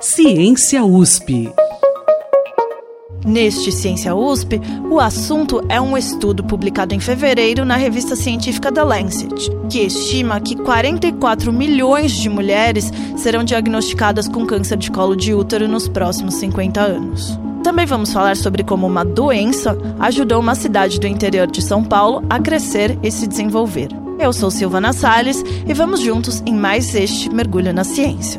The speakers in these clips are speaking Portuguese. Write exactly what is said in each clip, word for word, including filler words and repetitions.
Ciência U S P. Neste Ciência U S P, o assunto é um estudo publicado em fevereiro na revista científica The Lancet, que estima que quarenta e quatro milhões de mulheres serão diagnosticadas com câncer de colo de útero nos próximos cinquenta anos. Também vamos falar sobre como uma doença ajudou uma cidade do interior de São Paulo a crescer e se desenvolver. Eu sou Silvana Salles e vamos juntos em mais este Mergulho na Ciência.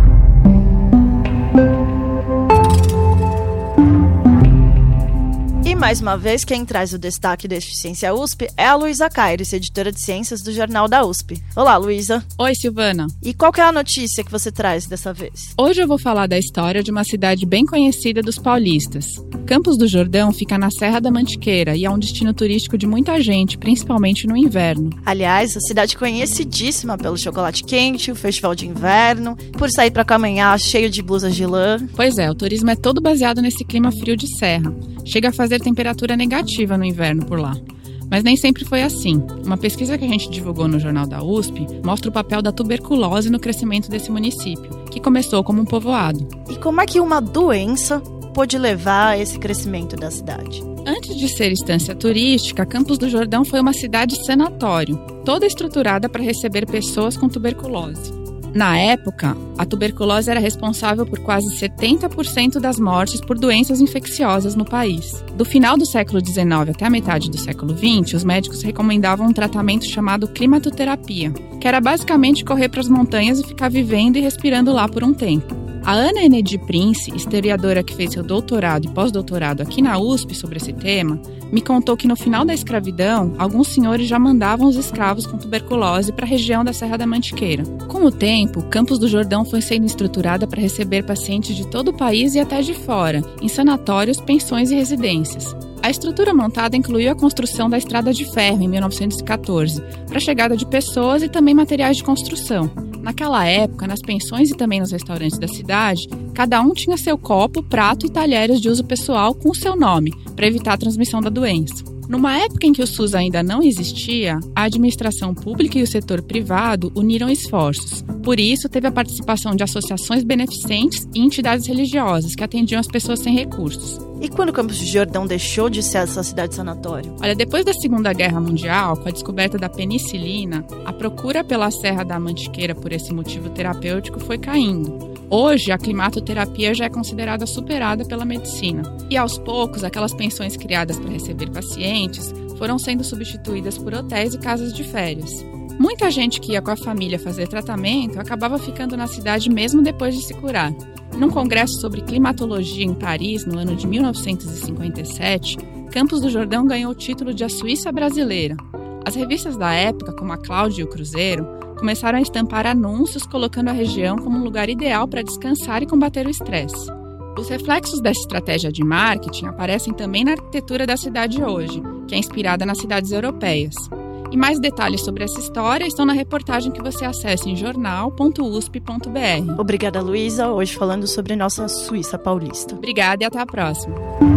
E mais uma vez, quem traz o destaque deste Ciência U S P é a Luísa Caires, editora de ciências do Jornal da U S P. Olá, Luísa. Oi, Silvana. E qual que é a notícia que você traz dessa vez? Hoje eu vou falar da história de uma cidade bem conhecida dos paulistas. Campos do Jordão fica na Serra da Mantiqueira e é um destino turístico de muita gente, principalmente no inverno. Aliás, a cidade conhecidíssima pelo chocolate quente, o festival de inverno, por sair para caminhar cheio de blusas de lã. Pois é, o turismo é todo baseado nesse clima frio de serra. Chega a fazer temperatura negativa no inverno por lá. Mas nem sempre foi assim. Uma pesquisa que a gente divulgou no Jornal da U S P mostra o papel da tuberculose no crescimento desse município, que começou como um povoado. E como é que uma doença pôde levar a esse crescimento da cidade? Antes de ser estância turística, Campos do Jordão foi uma cidade sanatório, toda estruturada para receber pessoas com tuberculose. Na época, a tuberculose era responsável por quase setenta por cento das mortes por doenças infecciosas no país. Do final do século dezenove até a metade do século vinte, os médicos recomendavam um tratamento chamado climatoterapia, que era basicamente correr para as montanhas e ficar vivendo e respirando lá por um tempo. A Ana Enedi Prince, historiadora que fez seu doutorado e pós-doutorado aqui na U S P sobre esse tema, me contou que no final da escravidão, alguns senhores já mandavam os escravos com tuberculose para a região da Serra da Mantiqueira. Com o tempo, Campos do Jordão foi sendo estruturada para receber pacientes de todo o país e até de fora, em sanatórios, pensões e residências. A estrutura montada incluiu a construção da estrada de ferro em mil novecentos e catorze, para a chegada de pessoas e também materiais de construção. Naquela época, nas pensões e também nos restaurantes da cidade, cada um tinha seu copo, prato e talheres de uso pessoal com o seu nome, para evitar a transmissão da doença. Numa época em que o SUS ainda não existia, a administração pública e o setor privado uniram esforços. Por isso, teve a participação de associações beneficentes e entidades religiosas que atendiam as pessoas sem recursos. E quando Campos do Jordão deixou de ser essa cidade sanatório? Olha, depois da Segunda Guerra Mundial, com a descoberta da penicilina, a procura pela Serra da Mantiqueira por esse motivo terapêutico foi caindo. Hoje, a climatoterapia já é considerada superada pela medicina. E aos poucos, aquelas pensões criadas para receber pacientes foram sendo substituídas por hotéis e casas de férias. Muita gente que ia com a família fazer tratamento acabava ficando na cidade mesmo depois de se curar. Num congresso sobre climatologia em Paris, no ano de mil novecentos e cinquenta e sete, Campos do Jordão ganhou o título de a Suíça brasileira. As revistas da época, como a Cláudia e o Cruzeiro, começaram a estampar anúncios colocando a região como um lugar ideal para descansar e combater o estresse. Os reflexos dessa estratégia de marketing aparecem também na arquitetura da cidade hoje, que é inspirada nas cidades europeias. E mais detalhes sobre essa história estão na reportagem que você acessa em jornal ponto u s p ponto b r. Obrigada, Luísa, hoje falando sobre nossa Suíça paulista. Obrigada e até a próxima.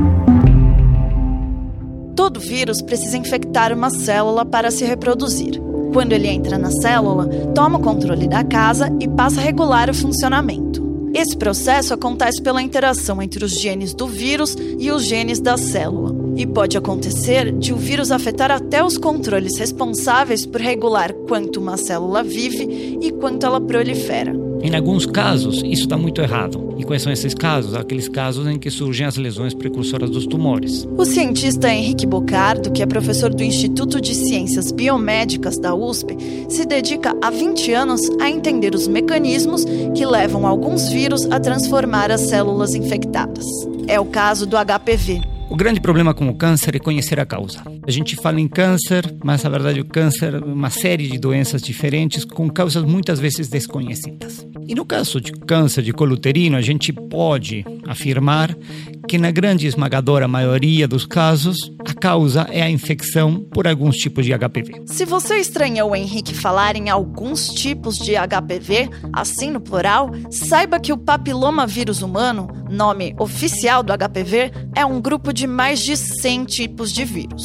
Todo vírus precisa infectar uma célula para se reproduzir. Quando ele entra na célula, toma o controle da casa e passa a regular o funcionamento. Esse processo acontece pela interação entre os genes do vírus e os genes da célula. E pode acontecer de o vírus afetar até os controles responsáveis por regular quanto uma célula vive e quanto ela prolifera. Em alguns casos, isso está muito errado. E quais são esses casos? Aqueles casos em que surgem as lesões precursoras dos tumores. O cientista Henrique Bocardo, que é professor do Instituto de Ciências Biomédicas da U S P, se dedica há vinte anos a entender os mecanismos que levam alguns vírus a transformar as células infectadas. É o caso do H P V. O grande problema com o câncer é conhecer a causa. A gente fala em câncer, mas na verdade o câncer é uma série de doenças diferentes com causas muitas vezes desconhecidas. E no caso de câncer de colo uterino, a gente pode afirmar que na grande esmagadora maioria dos casos, a causa é a infecção por alguns tipos de H P V. Se você estranhou o Henrique falar em alguns tipos de H P V, assim no plural, saiba que o papilomavírus humano, nome oficial do H P V, é um grupo de mais de cem tipos de vírus.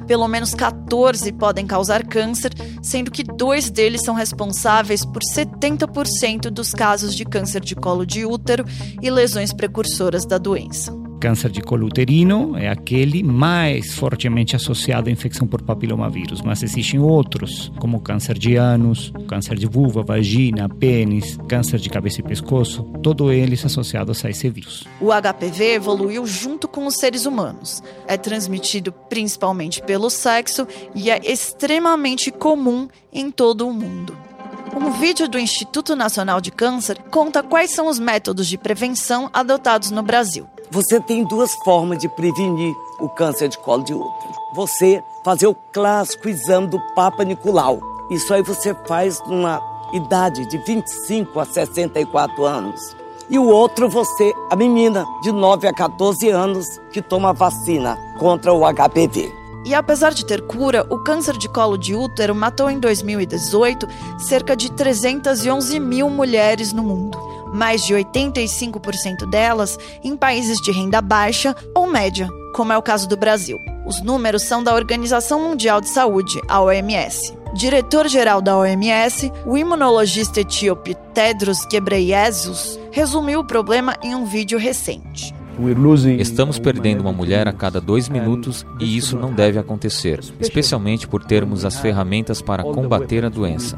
pelo menos quatorze podem causar câncer, sendo que dois deles são responsáveis por setenta por cento dos casos de câncer de colo de útero e lesões precursoras da doença. Câncer de colo uterino é aquele mais fortemente associado à infecção por papilomavírus, mas existem outros, como câncer de ânus, câncer de vulva, vagina, pênis, câncer de cabeça e pescoço, todos eles associados a esse vírus. O H P V evoluiu junto com os seres humanos. É transmitido principalmente pelo sexo e é extremamente comum em todo o mundo. Um vídeo do Instituto Nacional de Câncer conta quais são os métodos de prevenção adotados no Brasil. Você tem duas formas de prevenir o câncer de colo de útero. Você fazer o clássico exame do Papa Nicolau. Isso aí você faz numa idade de vinte e cinco a sessenta e quatro anos. E o outro você, a menina de nove a quatorze anos que toma vacina contra o H P V. E apesar de ter cura, o câncer de colo de útero matou em dois mil e dezoito cerca de trezentas e onze mil mulheres no mundo. Mais de oitenta e cinco por cento delas em países de renda baixa ou média, como é o caso do Brasil. Os números são da Organização Mundial de Saúde, a O M S. Diretor-geral da O M S, o imunologista etíope Tedros Ghebreyesus, resumiu o problema em um vídeo recente. Estamos perdendo uma mulher a cada dois minutos e isso não deve acontecer, especialmente por termos as ferramentas para combater a doença.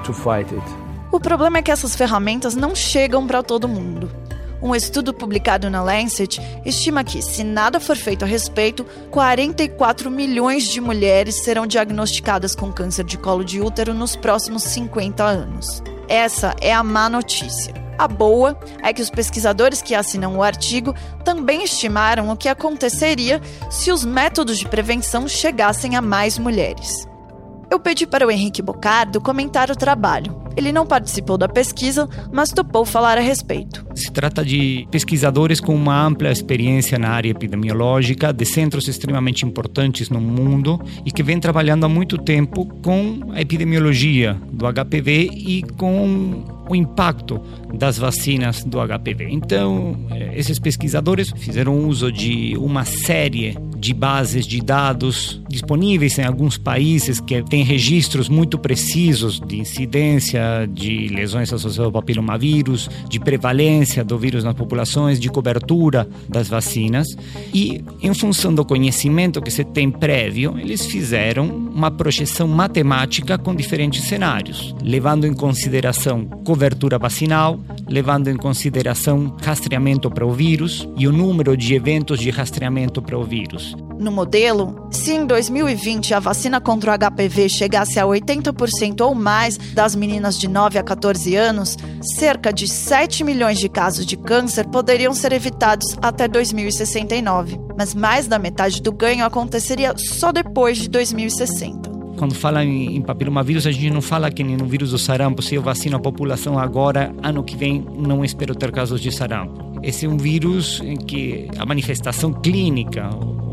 O problema é que essas ferramentas não chegam para todo mundo. Um estudo publicado na Lancet estima que, se nada for feito a respeito, quarenta e quatro milhões de mulheres serão diagnosticadas com câncer de colo de útero nos próximos cinquenta anos. Essa é a má notícia. A boa é que os pesquisadores que assinam o artigo também estimaram o que aconteceria se os métodos de prevenção chegassem a mais mulheres. Eu pedi para o Henrique Bocardo comentar o trabalho. Ele não participou da pesquisa, mas topou falar a respeito. Se trata de pesquisadores com uma ampla experiência na área epidemiológica, de centros extremamente importantes no mundo e que vêm trabalhando há muito tempo com a epidemiologia do H P V e com o impacto das vacinas do H P V. Então, esses pesquisadores fizeram uso de uma série de bases de dados disponíveis em alguns países que têm registros muito precisos de incidência de lesões associadas ao papilomavírus, de prevalência do vírus nas populações, de cobertura das vacinas. E, em função do conhecimento que se tem prévio, eles fizeram uma projeção matemática com diferentes cenários, levando em consideração cobertura vacinal, levando em consideração rastreamento para o vírus e o número de eventos de rastreamento para o vírus. No modelo, se em dois mil e vinte a vacina contra o H P V chegasse a oitenta por cento ou mais das meninas de nove a quatorze anos, cerca de sete milhões de casos de câncer poderiam ser evitados até dois mil e sessenta e nove, mas mais da metade do ganho aconteceria só depois de dois mil e sessenta. Quando fala em papilomavírus, a gente não fala que nem no vírus do sarampo, se eu vacino a população agora, ano que vem não espero ter casos de sarampo. Esse é um vírus em que a manifestação clínica,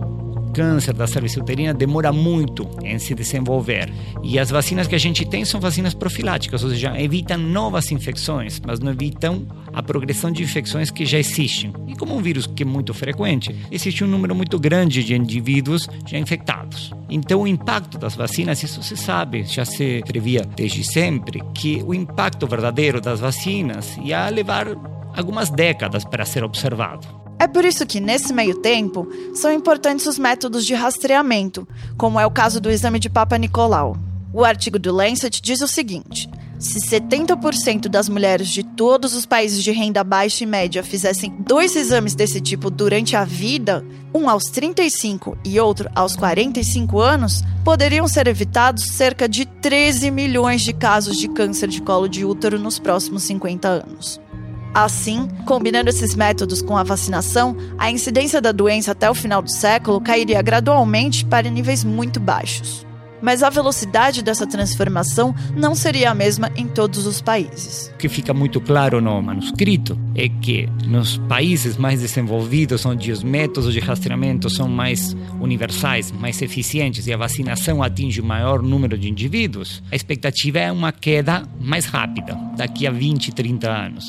câncer da cerviz uterina demora muito em se desenvolver. E as vacinas que a gente tem são vacinas profiláticas, ou seja, evitam novas infecções, mas não evitam a progressão de infecções que já existem. E como um vírus que é muito frequente, existe um número muito grande de indivíduos já infectados. Então o impacto das vacinas, isso se sabe, já se previa desde sempre, que o impacto verdadeiro das vacinas ia levar algumas décadas para ser observado. É por isso que, nesse meio tempo, são importantes os métodos de rastreamento, como é o caso do exame de Papa Nicolau. O artigo do Lancet diz o seguinte: se setenta por cento das mulheres de todos os países de renda baixa e média fizessem dois exames desse tipo durante a vida, um aos trinta e cinco e outro aos quarenta e cinco anos, poderiam ser evitados cerca de treze milhões de casos de câncer de colo de útero nos próximos cinquenta anos. Assim, combinando esses métodos com a vacinação, a incidência da doença até o final do século cairia gradualmente para níveis muito baixos. Mas a velocidade dessa transformação não seria a mesma em todos os países. O que fica muito claro no manuscrito é que nos países mais desenvolvidos, onde os métodos de rastreamento são mais universais, mais eficientes e a vacinação atinge o maior número de indivíduos, a expectativa é uma queda mais rápida, daqui a vinte, trinta anos.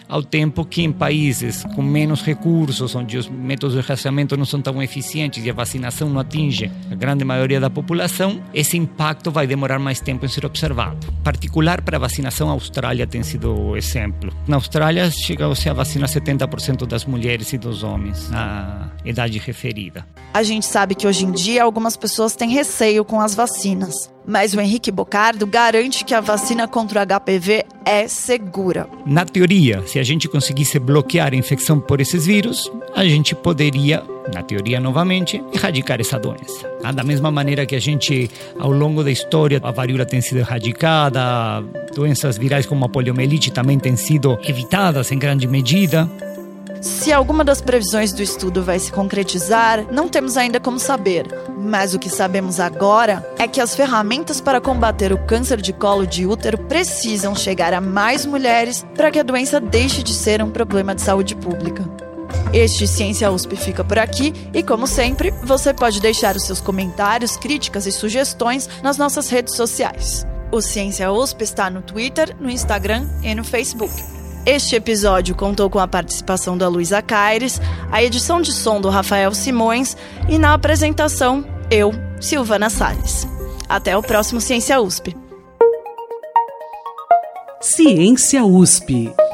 ao tempo que em países com menos recursos, onde os métodos de rastreamento não são tão eficientes e a vacinação não atinge a grande maioria da população, esse impacto vai demorar mais tempo em ser observado. Em particular para a vacinação, a Austrália tem sido o exemplo. Na Austrália, chegou-se a vacinar setenta por cento das mulheres e dos homens na idade referida. A gente sabe que hoje em dia algumas pessoas têm receio com as vacinas, mas o Henrique Bocardo garante que a vacina contra o H P V é segura. Na teoria, se a gente conseguisse bloquear a infecção por esses vírus, a gente poderia, na teoria novamente, erradicar essa doença. Da mesma maneira que a gente, ao longo da história, a varíola tem sido erradicada, doenças virais como a poliomielite também têm sido evitadas em grande medida. Se alguma das previsões do estudo vai se concretizar, não temos ainda como saber. Mas o que sabemos agora é que as ferramentas para combater o câncer de colo de útero precisam chegar a mais mulheres para que a doença deixe de ser um problema de saúde pública. Este Ciência U S P fica por aqui e, como sempre, você pode deixar os seus comentários, críticas e sugestões nas nossas redes sociais. O Ciência U S P está no Twitter, no Instagram e no Facebook. Este episódio contou com a participação da Luísa Caires, a edição de som do Rafael Simões e na apresentação, eu, Silvana Salles. Até o próximo Ciência U S P. Ciência U S P.